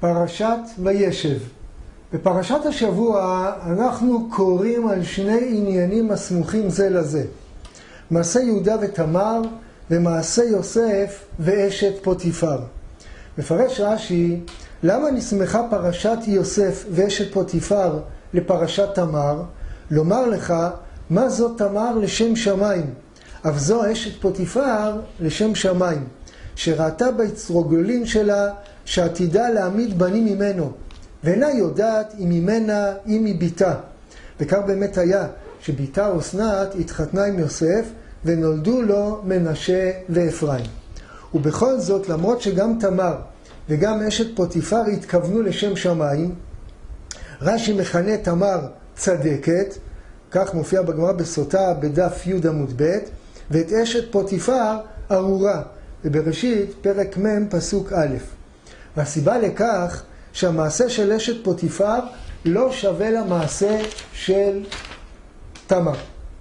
פרשת וישב. בפרשת השבוע אנחנו קוראים על שני עניינים הסמוכים זה לזה. מעשה יהודה ותמר ומעשה יוסף ואשת פוטיפר. מפרש רש"י, למה נסמכה פרשת יוסף ואשת פוטיפר לפרשת תמר? לומר לך, מה זו תמר לשם שמיים? אף זו אשת פוטיפר לשם שמיים, שראתה בהצרוגלין שלה שעתידה להעמיד בנים ממנו, ואינה יודעת אם ממנה אם מביתה. וכך באמת היה, שביתה אסנת התחתנה עם יוסף, ונולדו לו מנשה ואפרים. ובכל זאת, למרות שגם תמר וגם אשת פוטיפר התכוונו לשם שמיים, רש"י מכנה תמר צדקת, כך מופיע בגמרא בסוטה בדף י' עמוד ב', ואת אשת פוטיפר ארורה, ובראשית פרק מ' פסוק א'. והסיבה לכך שהמעשה של אשת פוטיפר לא שווה למעשה של תמר.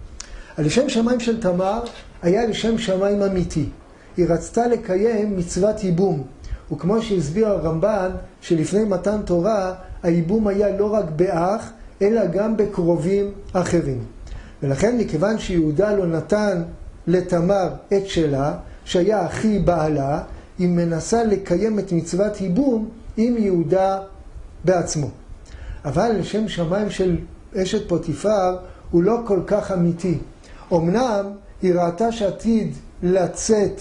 לשם שמיים של תמר היה לשם שמיים אמיתי. היא רצתה לקיים מצוות ייבום, וכמו שהסביר הרמב"ן שלפני מתן תורה הייבום היה לא רק באח אלא גם בקרובים אחרים. ולכן מכיוון שיהודה לא נתן לתמר את שלה שהיה אחי בעלה, היא מנסה לקיים את מצוות ייבום עם יהודה בעצמו. אבל לשם שמיים של אשת פוטיפר הוא לא כל כך אמיתי. אמנם היא ראתה שעתיד לצאת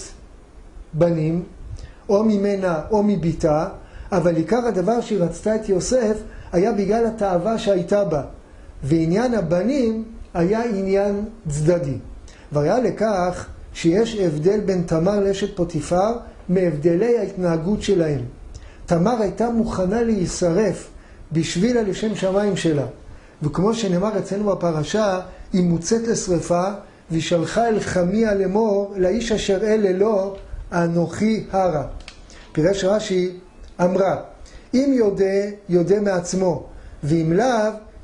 בנים, או ממנה או מביתה, אבל עיקר הדבר שהיא רצתה את יוסף היה בגלל התאווה שהייתה בה, ועניין הבנים היה עניין צדדי. והיה לכך שיש הבדל בין תמר לאשת פוטיפר מהבדלי ההתנהגות שלהם. תמר הייתה מוכנה להישרף בשביל לשם שמיים שלה, וכמו שנאמר אצלנו בפרשה, היא מוצאת לשרפה, והיא שלחה אל חמיה לאמור, לאיש אשר אלה לו אנוכי הרע. פירש רש"י, אמרה, אם יודע מעצמו, ואם לאו,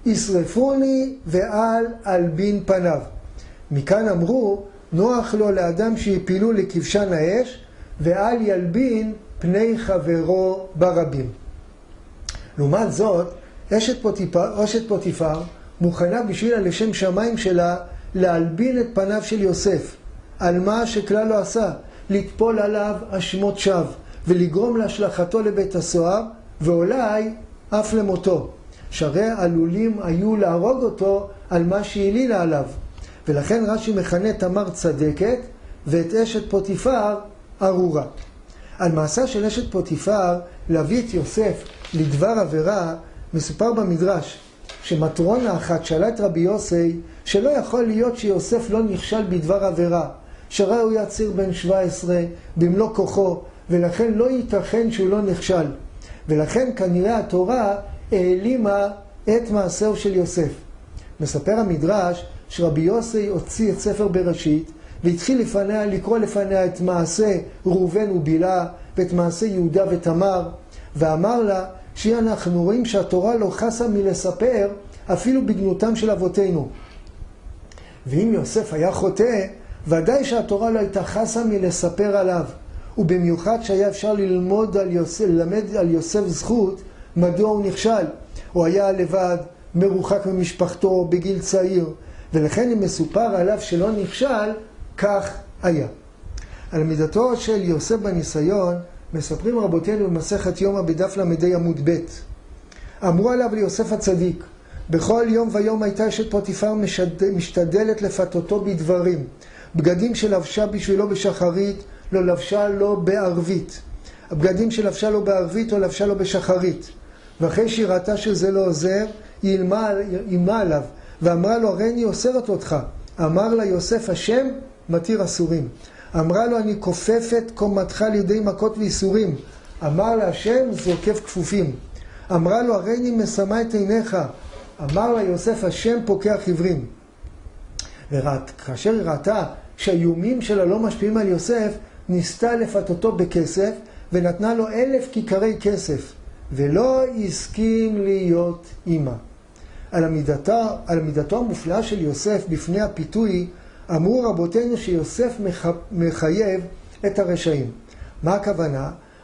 ישרפוני ואל אלבין פניו. מכאן אמרו, נוח לו לאדם שיפילו לכבשן האש, ואל ילבין פני חברו ברבים. לעומת זאת, אשת פוטיפר מוכנה בשביל לשם שמיים שלה להלבין את פניו של יוסף, על מה שכלל לא עשה, לטפול עליו אשמות שווא, ולגרום להשלכתו לבית הסוהר, ואולי אף למותו. שהרי עלולים היו להרוג אותו על מה שהעלילה עליו. ולכן רש"י מכנה תמר צדקת, ואת אשת פוטיפר ארורה. על מעשה של אשת פוטיפר להביא את יוסף לדבר עבירה, מסופר במדרש, שמטרונה אחת שאלה את רבי יוסי, שלא יכול להיות שיוסף לא נכשל בדבר עבירה, שהרי הוא היה צעיר בן 17 במלוא כוחו, ולכן לא ייתכן שהוא לא נכשל. ולכן כנראה התורה העלימה את מעשהו של יוסף. מספר המדרש שרבי יוסי הוציא את ספר בראשית, והתחיל לקרוא לפניה את מעשה ראובן ובלהה, ואת מעשה יהודה ותמר, ואמר לה שאנחנו רואים שהתורה לא חסה מלספר אפילו בגנותם של אבותינו. ואם יוסף היה חוטא, ודאי שהתורה לא הייתה חסה מלספר עליו, ובמיוחד שהיה אפשר ללמד על יוסף זכות מדוע הוא נכשל. הוא היה לבד, מרוחק ממשפחתו בגיל צעיר, ולכן אם מסופר עליו שלא נכשל, כך היה. על מידתו של יוסף בניסיון מספרים רבותינו במסכת יומא בדף למדי עמוד ב'. אמרו עליו ליוסף הצדיק, בכל יום ויום הייתה אשת פוטיפר משתדלת לפתותו בדברים. בגדים שלבשה בשבילו בשחרית, לא לבשה לו בערבית. הבגדים שלבשה לו בערבית, או לבשה לו בשחרית. ואחרי שהיא ראתה שזה לא עוזר, היא אימה עליו, ואמרה לו, הרי אני אוסרת אותך. אמר לה יוסף, השם מתיר אסורים. אמרה לו, אני כופפת קומתך לידי מכות ואיסורים. אמר לה, השם זוקף כפופים. אמרה לו, הרי אני משמה את עיניך. אמר לה יוסף, השם פוקח עיוורים. וכאשר היא ראתה שהאיומים שלה לא משפיעים על יוסף, ניסתה לפתותו בכסף, ונתנה לו 1,000 כיכרי כסף, ולא הסכים להיות אימא. על עמידתו המופלאה של יוסף בפני הפיתוי, אמרו רבותינו שיוסף מחייב את הרשעים. מה הכוונה?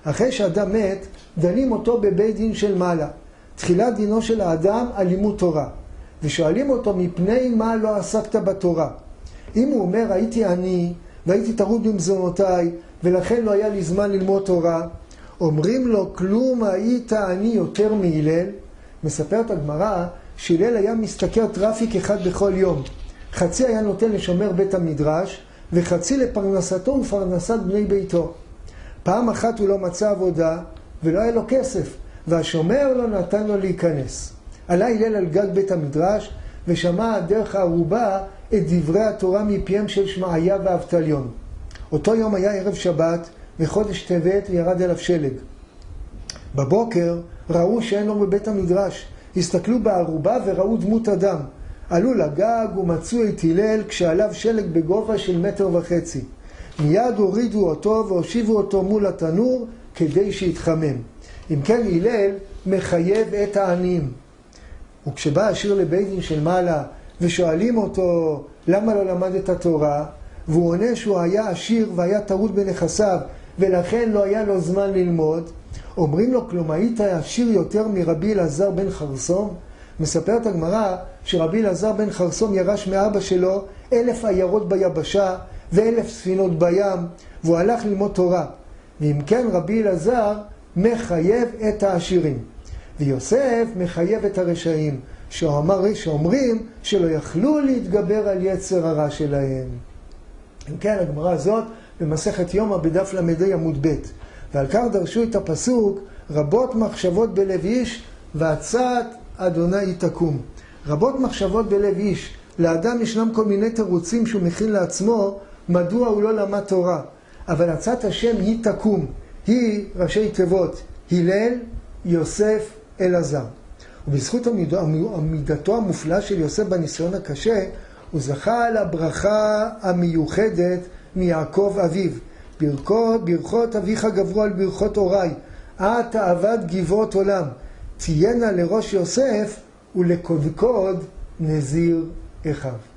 אחרי שאדם מת, דנים אותו בבית דין של מעלה. תחילת דינו של האדם על לימוד תורה. ושואלים אותו מפני מה לא עסקת בתורה. אם הוא אומר הייתי עני והייתי טרוד במזונותיי ולכן לא היה לי זמן ללמוד תורה, אומרים לו כלום היית עני יותר מהלל. מספרת הגמרא שהלל היה משתכר טראפיק אחד בכל יום. חצי היה נותן לשומר בית המדרש וחצי לפרנסתו ופרנסת בני ביתו. פעם אחת הוא לא מצא עבודה ולא היה לו כסף, והשומר לא נתן לו להיכנס. עלה הלל על גג בית המדרש ושמע דרך הערובה את דברי התורה מפיהם של שמעיה ואבטליון. אותו יום היה ערב שבת וחודש טבת וירד אליו שלג. בבוקר ראו שאין לו בבית המדרש. הסתכלו בערובה וראו דמות אדם. עלו לגג ומצאו את הלל כשעליו שלג בגובה של 1.5 מטר. מיד הורידו אותו והושיבו אותו מול התנור כדי שיתחמם. אם כן הלל מחייב את העניים. וכשבא השיר לבית דין של מעלה ושואלים אותו למה לא למד את התורה, והוא עונה שהוא היה עשיר והיה טרוד בנכסיו ולכן לא היה לו זמן ללמוד, אומרים לו כלום היית עשיר יותר מרבי אלעזר בן חרסום? מספרת הגמרא שרבי אלעזר בן חרסום ירש מאבא שלו 1,000 עיירות ביבשה ו1,000 ספינות בים, והוא הלך ללמוד תורה. ואם כן רבי אלעזר מחייב את העשירים, ויוסף מחייב את הרשעים, שאומרים שלא יכלו להתגבר על יצר הרע שלהם. אם כן, הגמרא הזאת במסכת יומא בדף למדי עמוד ב', ועל כך דרשו את הפסוק רבות מחשבות בלב איש ועצת אדוני תקום. רבות מחשבות בלב איש. לאדם ישנם כל מיני תירוצים שהוא מכין לעצמו מדוע הוא לא למד תורה, אבל עצת השם היא תקום. היא ראשי תיבות הלל, יוסף, אלעזר. ובזכות עמידתו המופלאה של יוסף בניסיון הקשה, הוא זכה על הברכה המיוחדת מיעקב אביו. ברכות אביך גברו על ברכות הוריי, את אהבת גבעות עולם, תהיינה לראש יוסף ולקודקוד נזיר אחיו.